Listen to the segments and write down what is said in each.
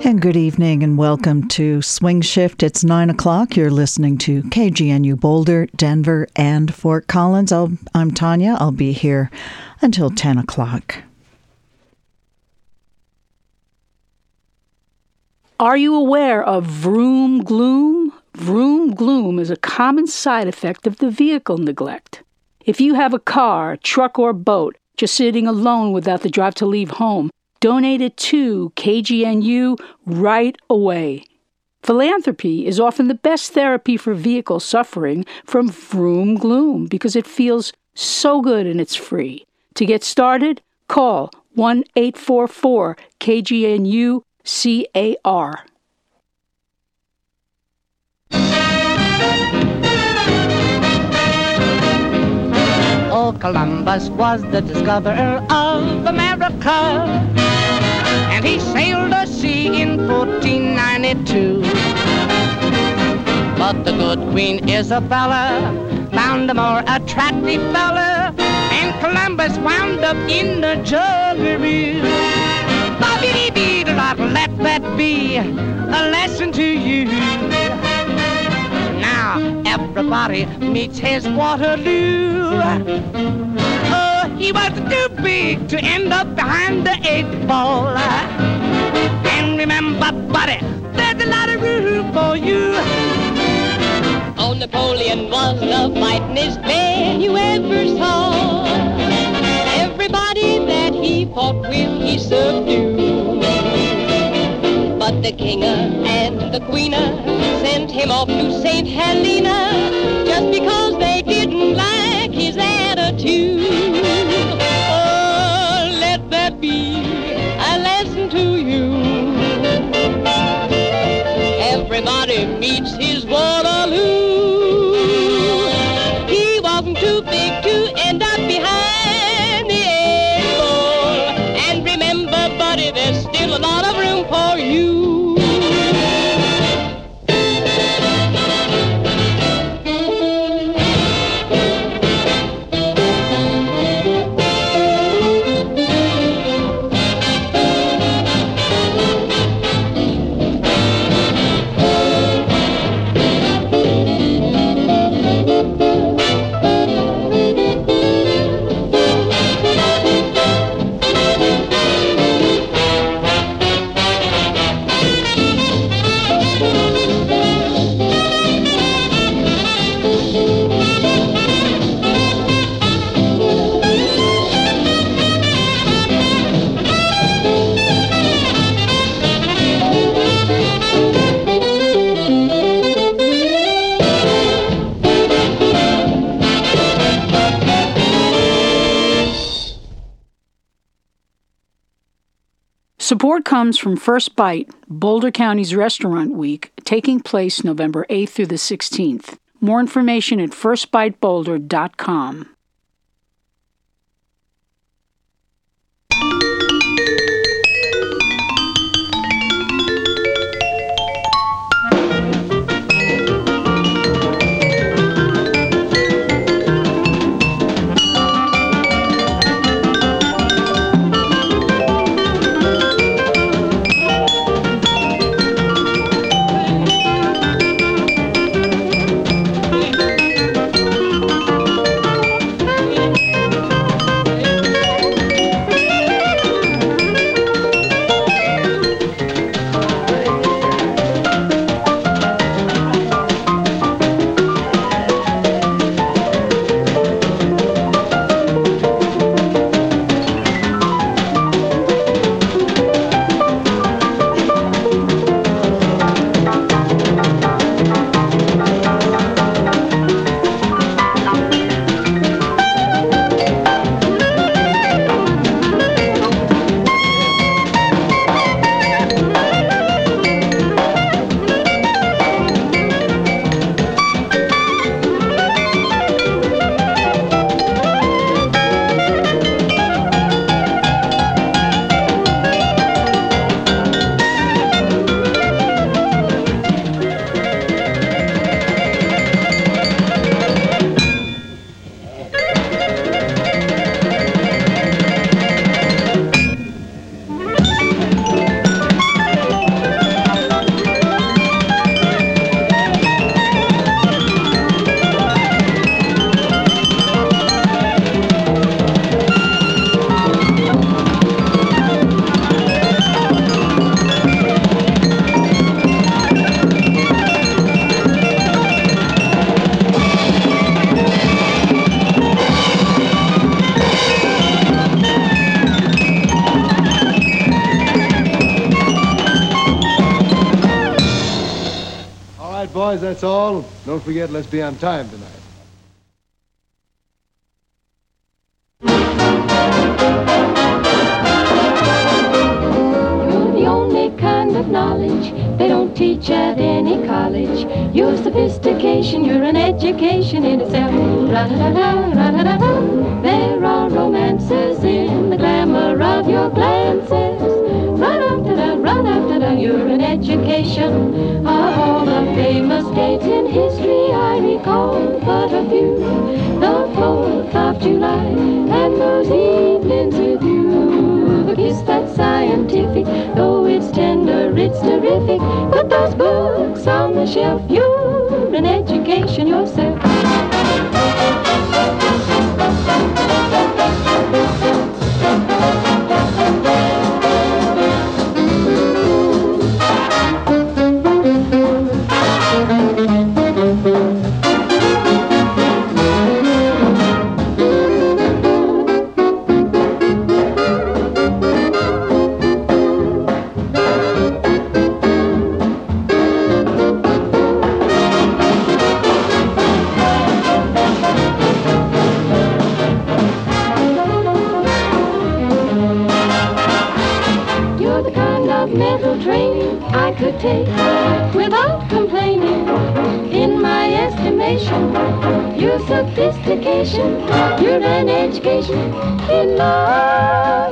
And good evening and welcome to Swing Shift. It's 9 o'clock. You're listening to KGNU Boulder, Denver, and Fort Collins. I'm Tanya. I'll be here until 10 o'clock. Are you aware of vroom gloom? Vroom gloom is a common side effect of the vehicle neglect. If you have a car, truck, or boat just sitting alone without the drive to leave home, donate it to KGNU right away. Philanthropy is often the best therapy for vehicles suffering from vroom gloom because it feels so good and it's free. To get started, call 1-844-KGNU-CAR. Oh, Columbus was the discoverer of America, and he sailed the sea in 1492. But the good Queen Isabella found a more attractive fella, and Columbus wound up in the jungle. Let that be a lesson to you. Now everybody meets his Waterloo. Oh, he was too big to end up behind the 8 ball. And remember, buddy, there's a lot of room for you. Oh, Napoleon was the fightingest man you ever saw. Everybody that he fought with, he subdued. But the king and the queen sent him off to St. Helena just because they didn't like his attitude. Oh, let that be a lesson to you. Everybody meets his Waterloo. He wasn't too big to end up behind the 8 ball. And remember, buddy, there's still a lot of room for you. Support comes from First Bite, Boulder County's Restaurant Week, taking place November 8th through the 16th. More information at firstbiteboulder.com. boys, that's all. Don't forget, let's be on time tonight. You're the only kind of knowledge they don't teach at any college. Your sophistication, you're an education in itself. Ra-da-da-da, ra-da-da-da. There are romances in the glamour of your glances. Ra-da-da-da, ra-da-da-da. You're an education. Of all the famous dates in history, I recall but a few. The 4th of July and those evenings with you. The kiss that's scientific, though it's tender, it's terrific. Put those books on the shelf, you're an education yourself. Take without complaining. In my estimation, your sophistication, you're an education in love.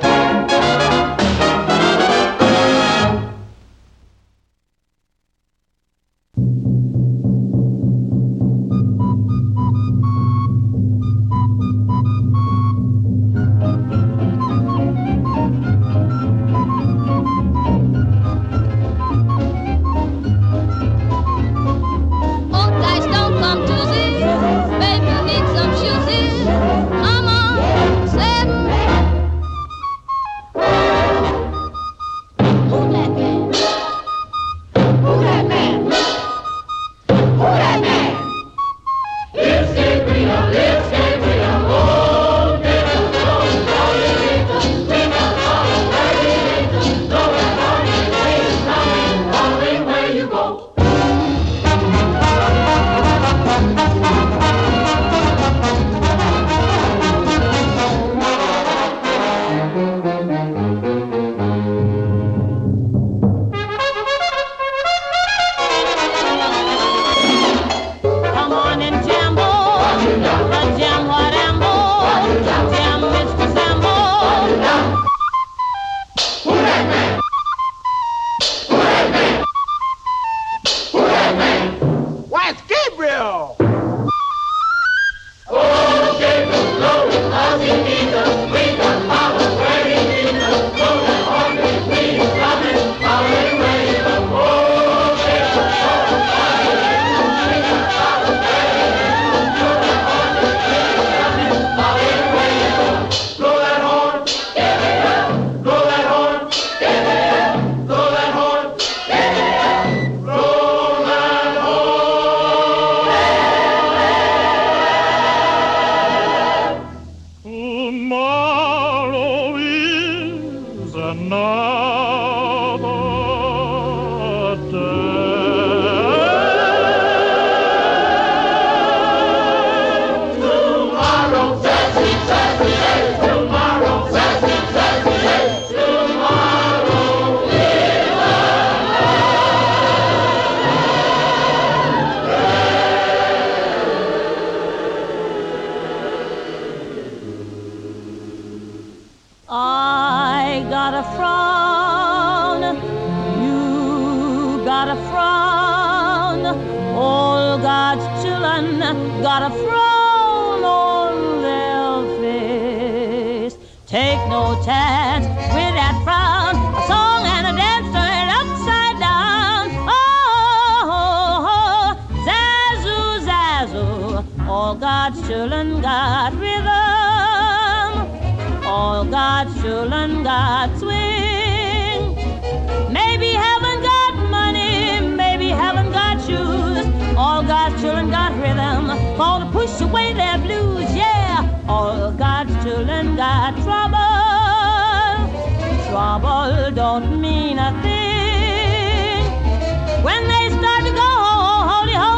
Trouble don't mean a thing when they start to go holy, holy.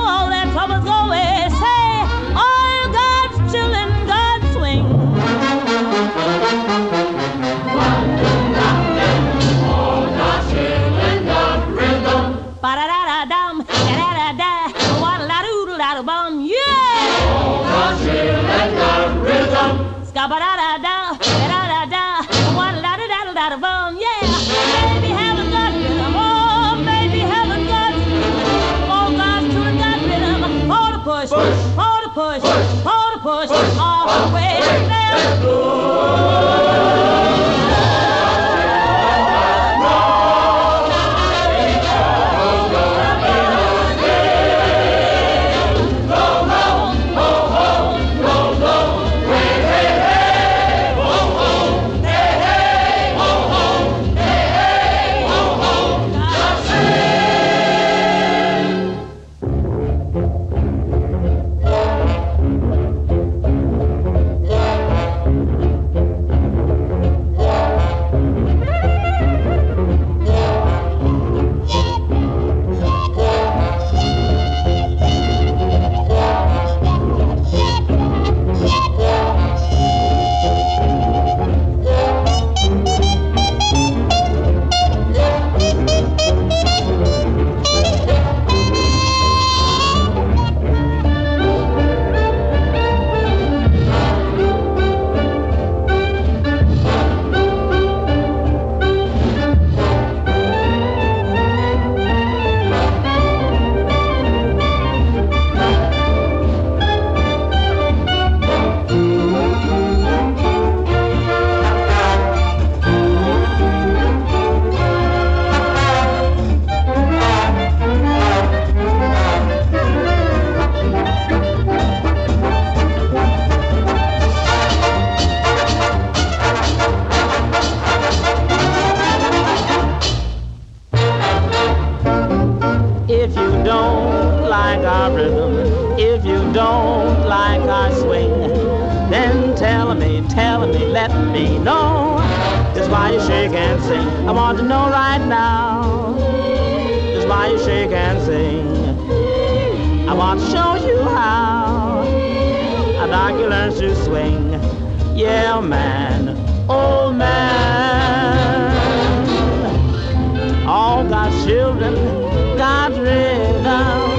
our rhythm. If you don't like our swing, then tell me, let me know just why you shake and sing. I want to know right now just why you shake and sing. I want to show you how a darky learns to swing. Yeah, man, old man. All God's children, God's rhythm.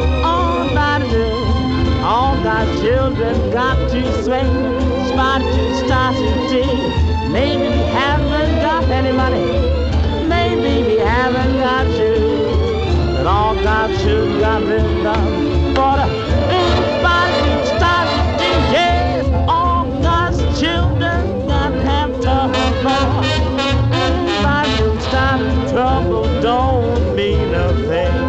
All God's children got to swing. Spot to start to ding. Maybe we haven't got any money. Maybe we haven't got you. But all God's children got rhythm. For the spot to start to ding. Yes, all God's children got to have trouble. Spot to start to trouble don't mean a thing.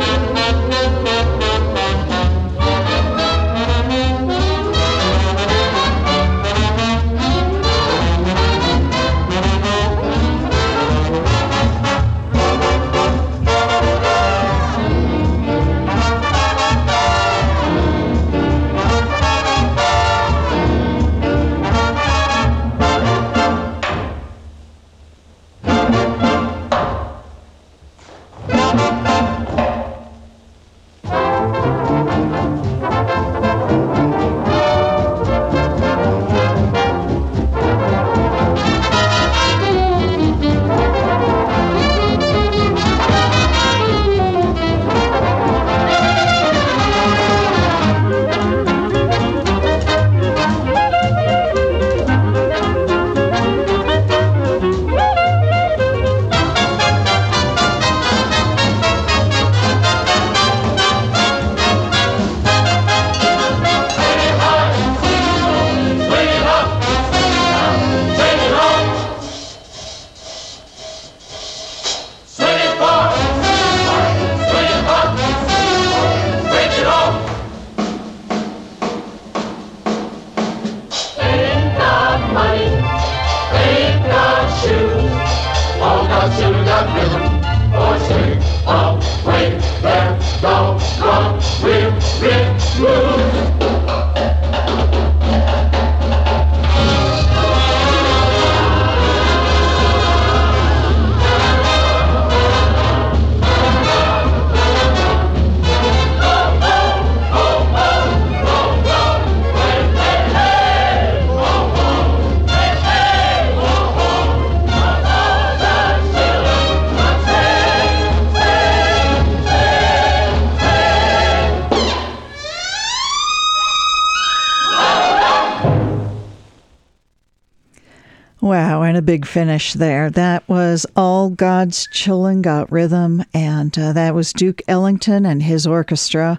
Wow, and a big finish there. That was All God's Chillin' Got Rhythm, and that was Duke Ellington and his orchestra,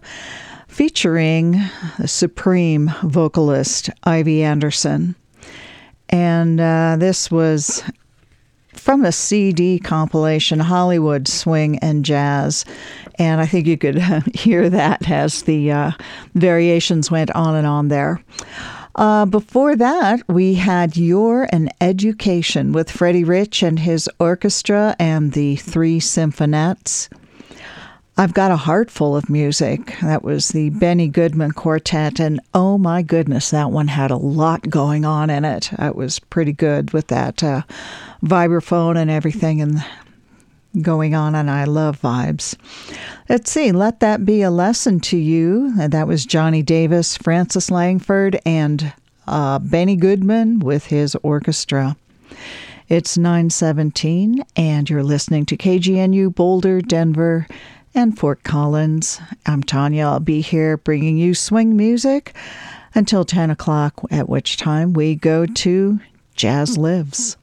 featuring the supreme vocalist Ivy Anderson. And this was from a CD compilation, Hollywood Swing and Jazz. And I think you could hear that as the variations went on and on there. Before that, we had You're an Education with Freddie Rich and his orchestra and the Three Symphonettes. I've Got a Heart Full of Music. That was the Benny Goodman Quartet, and oh my goodness, that one had a lot going on in it. It was pretty good with that vibraphone and everything and going on, and I love vibes. Let's see, Let That Be a Lesson to You. And that was Johnny Davis, Francis Langford, and Benny Goodman with his orchestra. It's 9:17, and you're listening to KGNU Boulder, Denver, and Fort Collins. I'm Tanya. I'll be here bringing you swing music until 10 o'clock, at which time we go to Jazz Lives.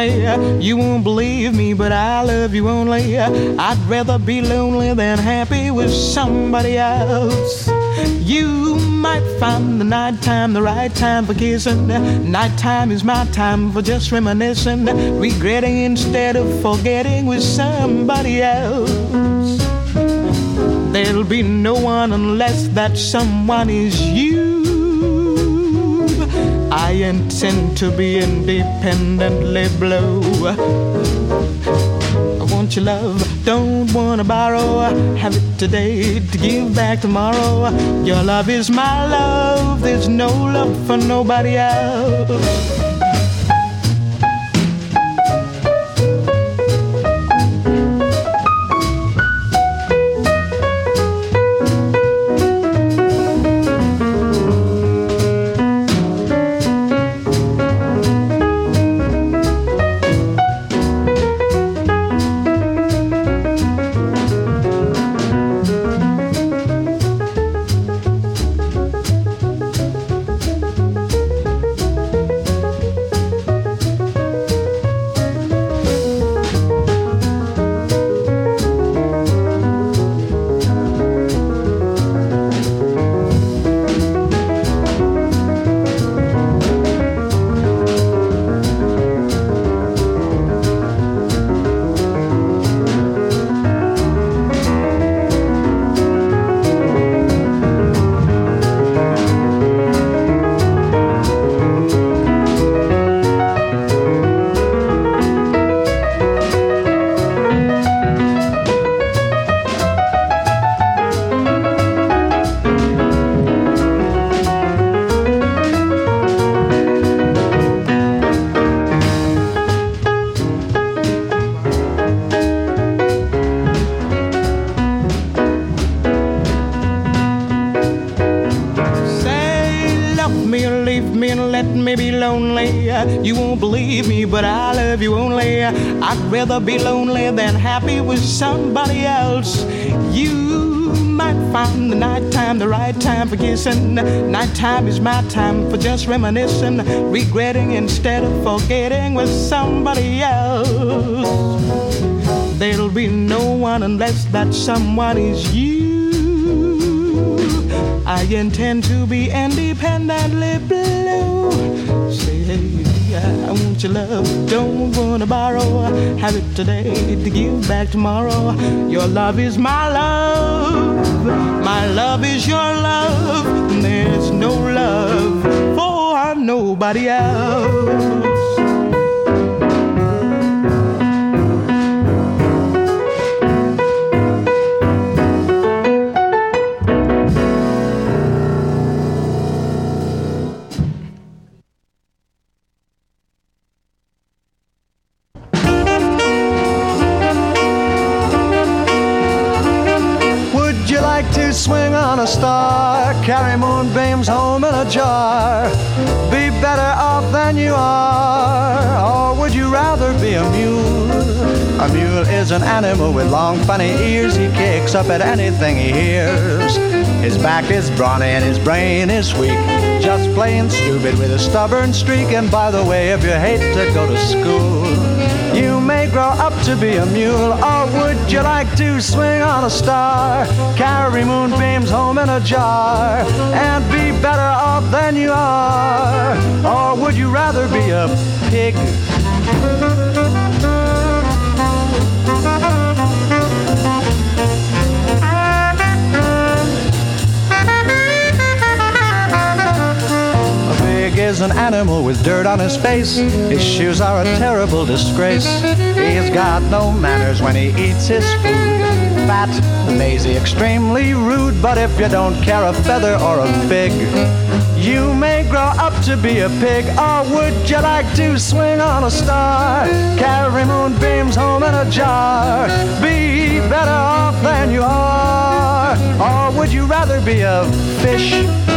lonely. You won't believe me, but I love you only. I'd rather be lonely than happy with somebody else. You might find the nighttime the right time for kissing. Nighttime is my time for just reminiscing, regretting instead of forgetting with somebody else. There'll be no one unless that someone is you. I intend to be independently blue. I want your love, don't wanna borrow. Have it today to give back tomorrow. Your love is my love, there's no love for nobody else. You won't believe me, but I love you only. I'd rather be lonely than happy with somebody else. You might find the nighttime the right time for kissing. Nighttime is my time for just reminiscing, regretting instead of forgetting with somebody else. There'll be no one unless that someone is you. I intend to be independently blue. Say, hey, I want your love, don't wanna borrow. Have it today to give back tomorrow. Your love is my love is your love. And there's no love for nobody else. Swing on a star, carry moonbeams home in a jar, be better off than you are, or would you rather be a mule? A mule is an animal with long funny ears, he kicks up at anything he hears. His back is brawny and his brain is weak, just plain stupid with a stubborn streak. And by the way, if you hate to go to school, you may grow up to be a mule. Or would you like to swing on a star, carry moonbeams home in a jar, and be better off than you are? Or would you rather be a pig? Is an animal with dirt on his face. His shoes are a terrible disgrace. He's got no manners when he eats his food. Fat, lazy, extremely rude. But if you don't care a feather or a fig, you may grow up to be a pig. Or would you like to swing on a star, carry moonbeams home in a jar, be better off than you are? Or would you rather be a fish?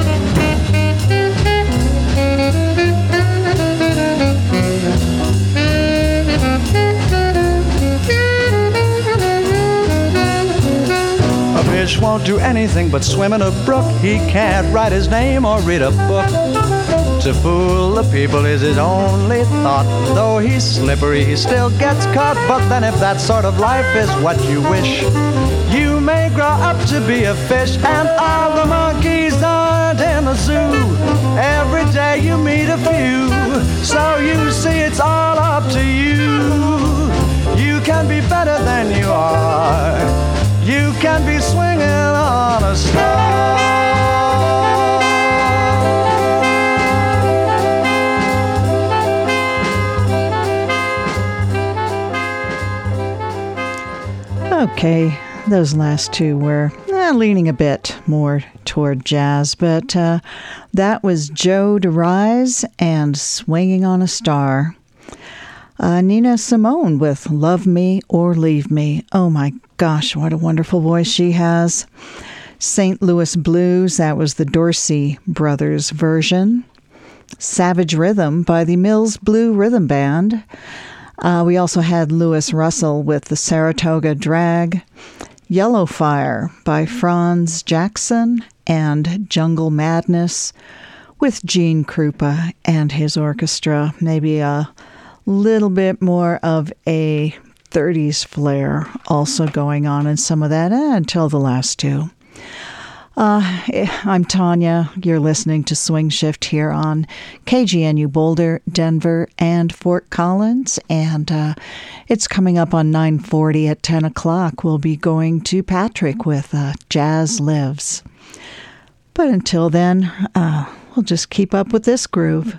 A fish won't do anything but swim in a brook. He can't write his name or read a book. To fool the people is his only thought. Though he's slippery, he still gets caught. But then if that sort of life is what you wish, you may grow up to be a fish. And all the monkeys aren't in the zoo. Every day you meet a few. So you see it's all up to you. You can be better than you are. You can be swinging on a star. Okay, those last two were leaning a bit more toward jazz, but that was Joe DeRise and Swinging on a Star. Nina Simone with Love Me or Leave Me. Oh my gosh, what a wonderful voice she has. St. Louis Blues, that was the Dorsey Brothers version. Savage Rhythm by the Mills Blue Rhythm Band. We also had Louis Russell with the Saratoga Drag. Yellow Fire by Franz Jackson and Jungle Madness with Gene Krupa and his orchestra. Maybe a little bit more of a 30s flair also going on in some of that until the last two. I'm Tanya. You're listening to Swing Shift here on KGNU Boulder, Denver, and Fort Collins. And it's coming up on 9:40 at 10 o'clock. We'll be going to Patrick with Jazz Lives. But until then, we'll just keep up with this groove.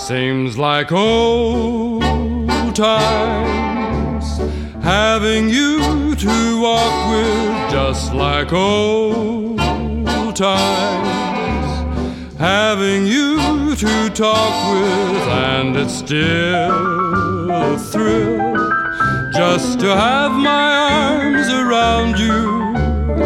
Seems like old times, having you to walk with, just like old times, having you to talk with, and it's still a thrill just to have my arms around you,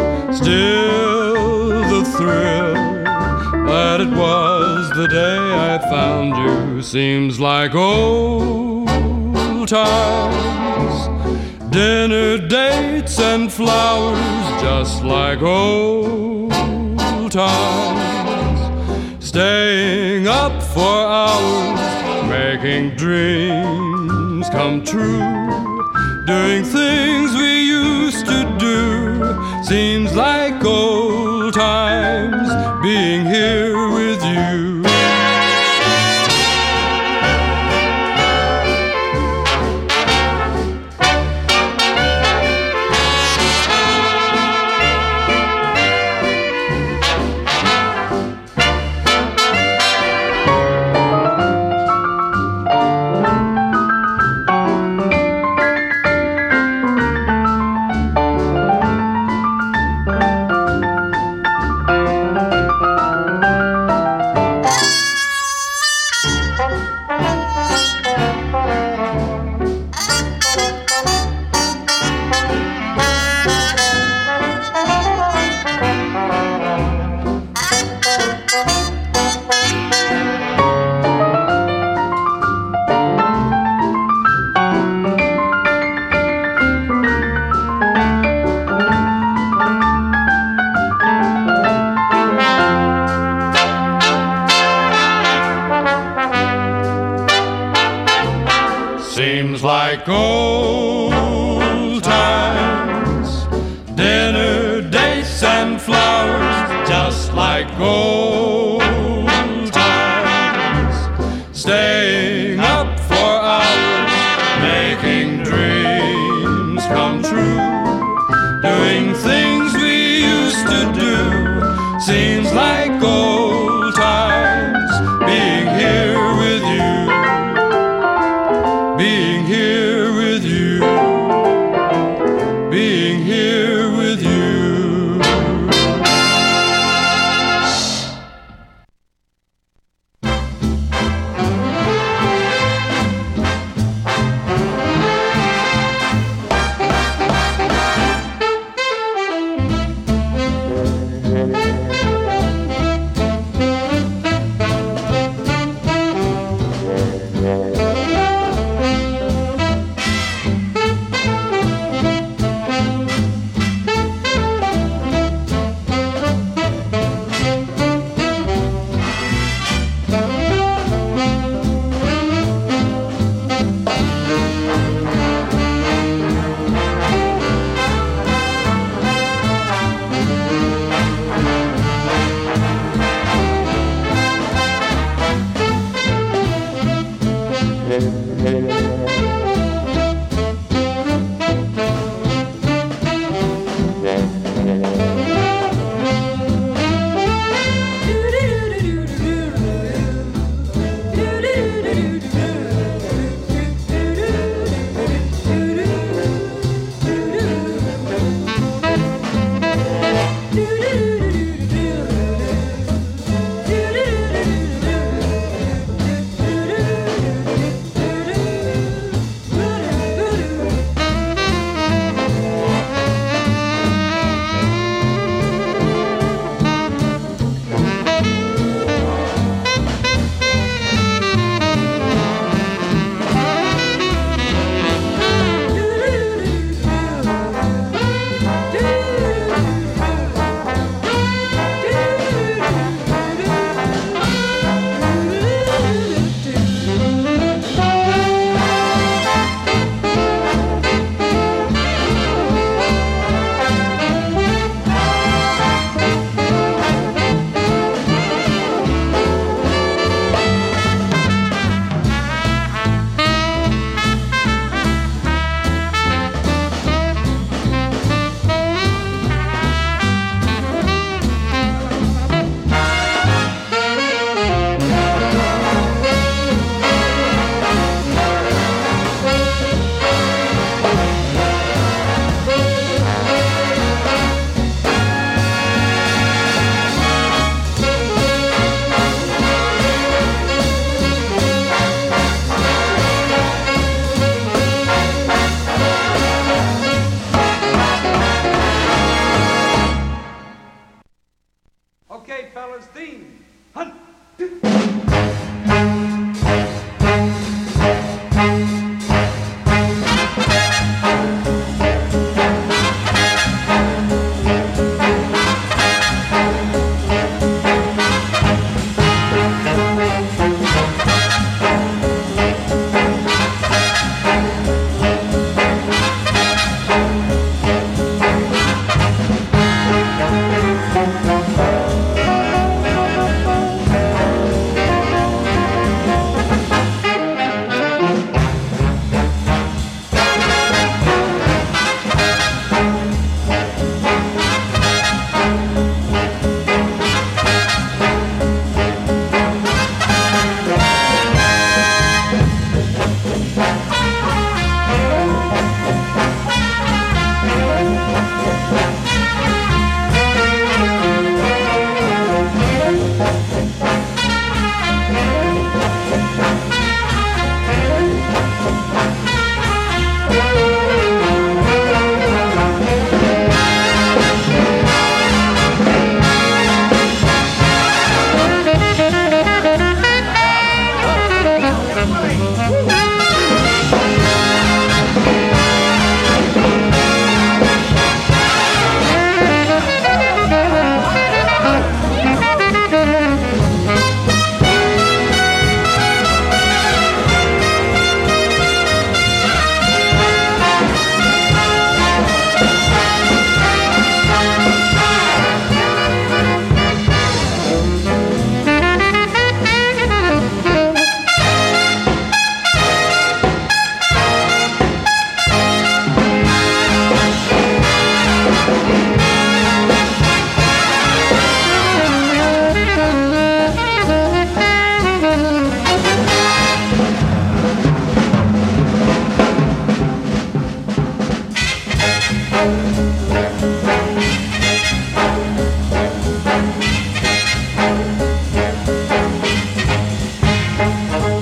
still the thrill that it was the day I found you. Seems like old times, dinner dates and flowers, just like old times, staying up for hours, making dreams come true, doing things we used to do. Seems like old times, being here with you. Seems like old times, dinner dates and flowers, just like old times, staying up for hours, making dreams come true, doing things we used to do. Seems like old times, being here with you, being here with you, being here with you.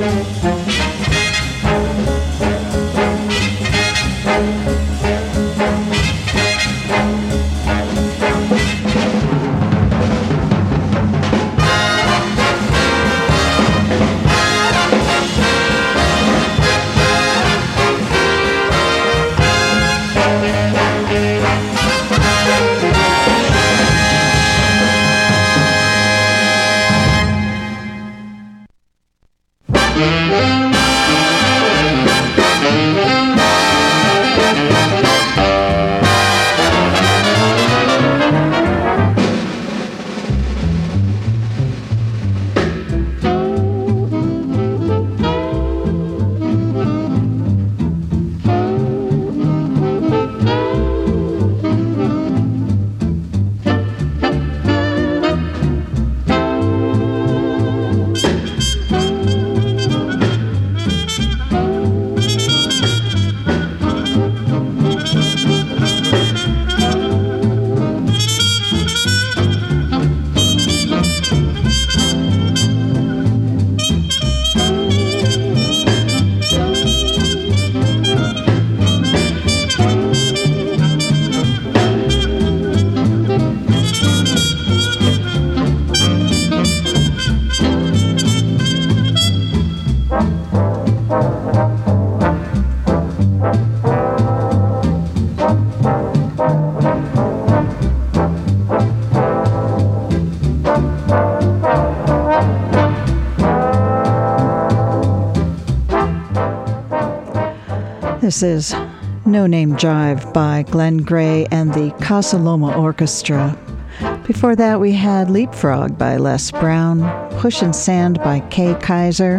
This is No Name Jive by Glenn Gray and the Casa Loma Orchestra. Before that, we had Leapfrog by Les Brown, Pushin' Sand by Kay Kaiser,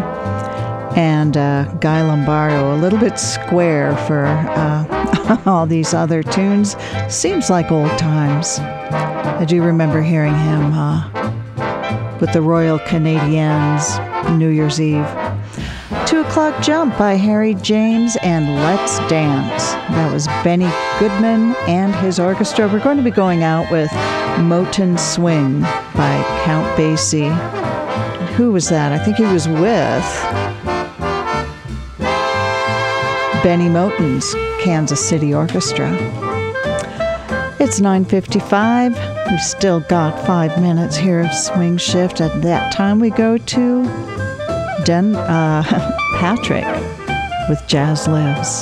and Guy Lombardo, a little bit square for all these other tunes. Seems like old times. I do remember hearing him with the Royal Canadiens, New Year's Eve. 2 O'Clock Jump by Harry James and Let's Dance. That was Benny Goodman and his orchestra. We're going to be going out with Motown Swing by Count Basie. Who was that? I think he was with Benny Moten's Kansas City Orchestra. It's 9:55. We've still got 5 minutes here of Swing Shift. At that time, we go to Patrick with Jazz Lives.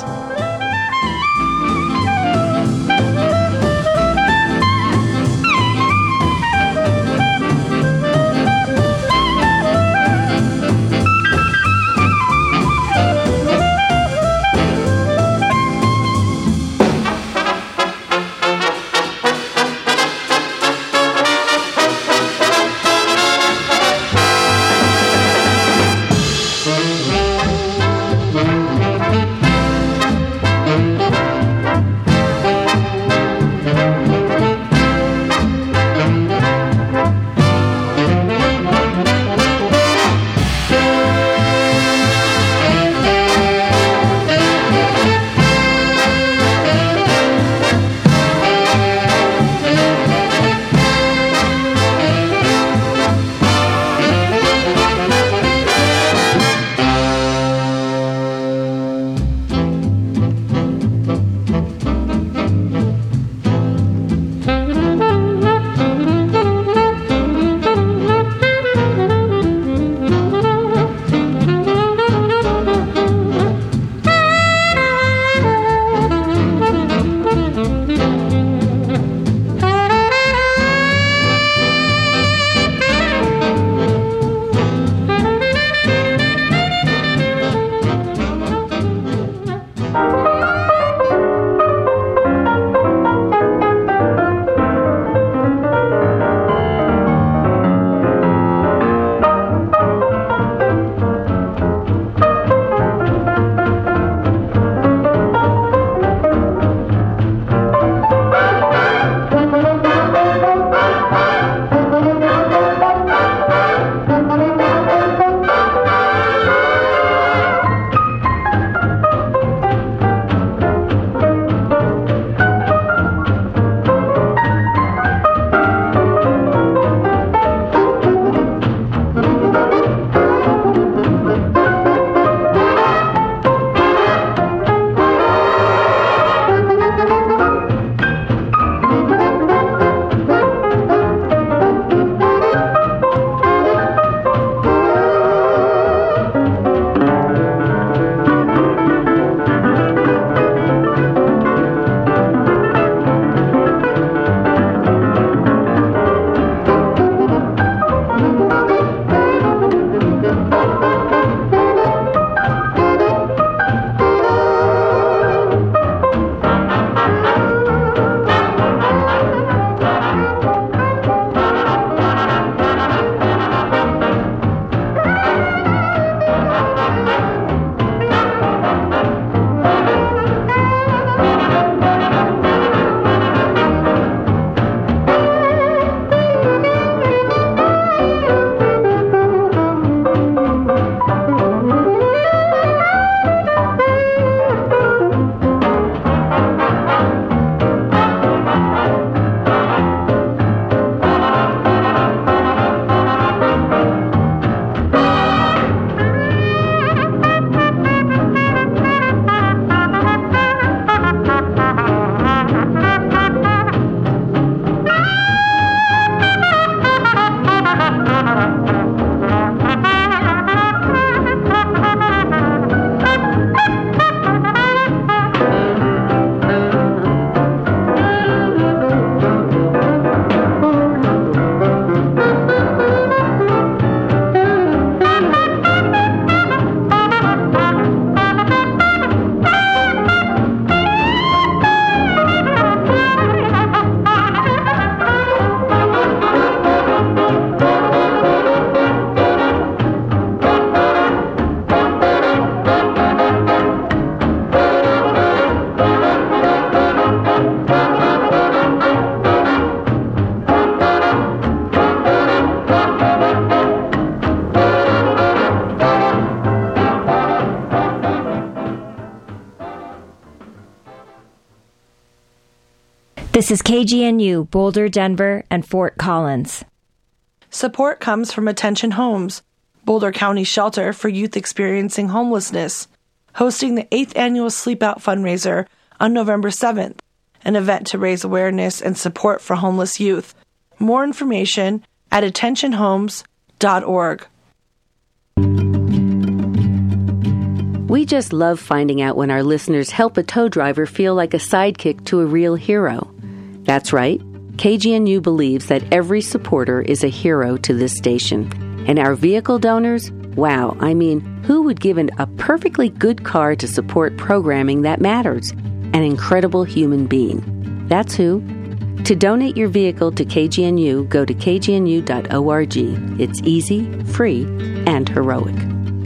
This is KGNU, Boulder, Denver, and Fort Collins. Support comes from Attention Homes, Boulder County shelter for youth experiencing homelessness, hosting the 8th annual Sleep Out fundraiser on November 7th, an event to raise awareness and support for homeless youth. More information at attentionhomes.org. We just love finding out when our listeners help a tow driver feel like a sidekick to a real hero. That's right. KGNU believes that every supporter is a hero to this station. And our vehicle donors? Wow, I mean, who would give a perfectly good car to support programming that matters? An incredible human being. That's who. To donate your vehicle to KGNU, go to kgnu.org. It's easy, free, and heroic.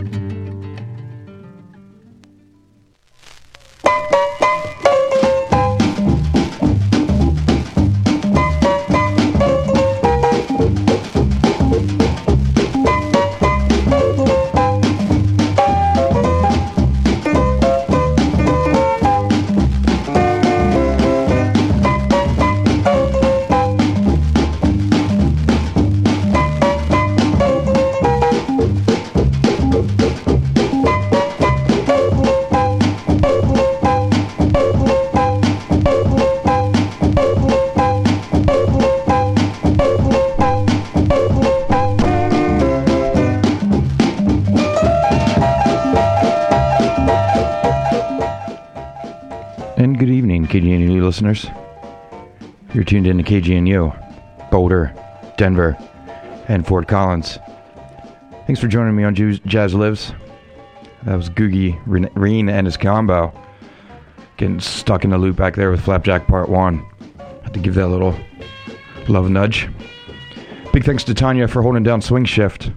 KGNU listeners, you're tuned in to KGNU, Boulder, Denver, and Fort Collins. Thanks for joining me on Jazz Lives. That was Googie Reen and his combo. Getting stuck in the loop back there with Flapjack Part 1. Had to give that a little love nudge. Big thanks to Tanya for holding down Swing Shift.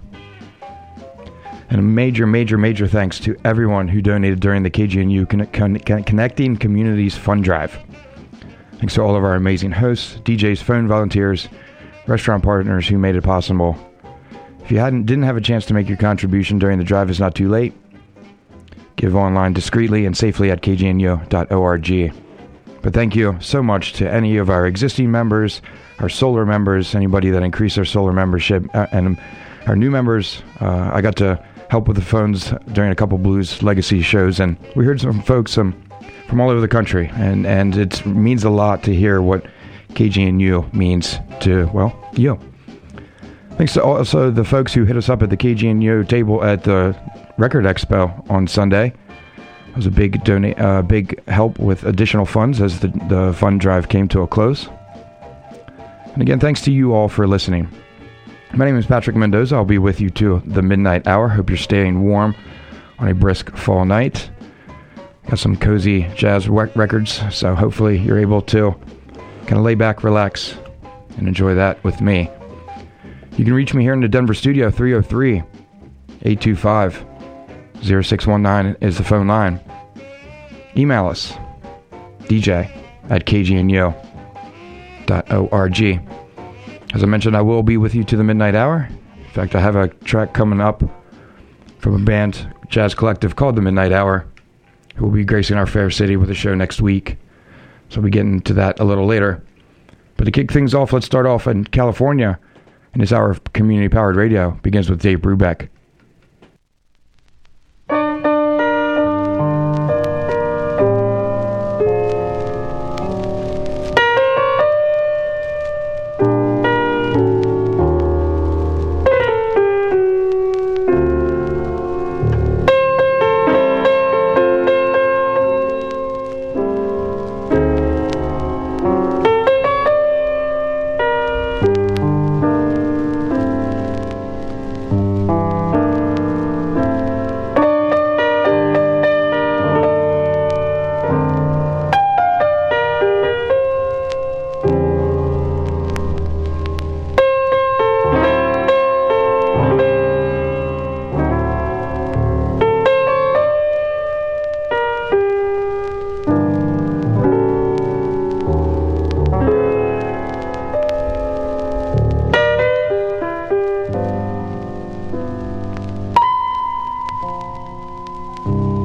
And a major thanks to everyone who donated during the KGNU Connecting Communities Fund Drive. Thanks to all of our amazing hosts, DJs, phone volunteers, restaurant partners who made it possible. If you didn't have a chance to make your contribution during the drive, it's not too late. Give online discreetly and safely at kgnu.org. But thank you so much to any of our existing members, our solar members, anybody that increased their solar membership, and our new members. I got to help with the phones during a couple Blues Legacy shows, and we heard some folks from all over the country, and it means a lot to hear what KGNU means to, well, you. Thanks to also the folks who hit us up at the KGNU table at the Record Expo on Sunday. It was a big help with additional funds as the fund drive came to a close. And again, thanks to you all for listening. My name is Patrick Mendoza. I'll be with you to the midnight hour. Hope you're staying warm on a brisk fall night. Got some cozy jazz records, so hopefully you're able to kind of lay back, relax, and enjoy that with me. You can reach me here in the Denver studio. 303-825-0619 is the phone line. Email us, dj@kgnu.org. As I mentioned, I will be with you to the midnight hour. In fact, I have a track coming up from a band, Jazz Collective, called The Midnight Hour, who will be gracing our fair city with a show next week. So we'll be getting to that a little later. But to kick things off, let's start off in California. And this hour of community-powered radio begins with Dave Brubeck.